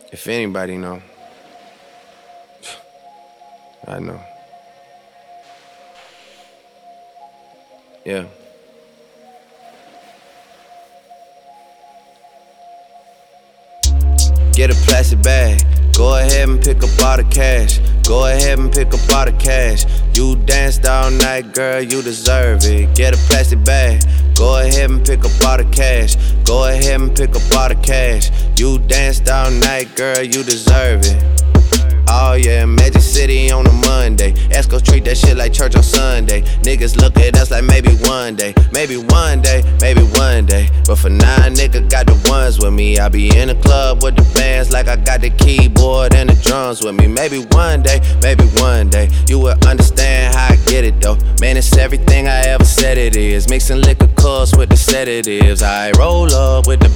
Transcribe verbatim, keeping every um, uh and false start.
If anybody know, I know. Yeah. Get a plastic bag. Go ahead and pick up all the cash. Go ahead and pick up all the cash. You danced all night, girl, you deserve it. Get a plastic bag. Go ahead and pick up all the cash. Go ahead and pick up all the cash. You danced all night, girl, you deserve it. Oh yeah, Magic City on a Monday. Esco treat that shit like church on Sunday. Niggas look at us like maybe one day. Maybe one day, maybe one day. But for now, nigga got the ones with me. I be in the club with the bands like I got the keyboard and the drums with me. Maybe one day, maybe one day, you will understand how I get it though. Man, it's everything I ever said it is. Mixing liquor course with the sedatives. I roll up with the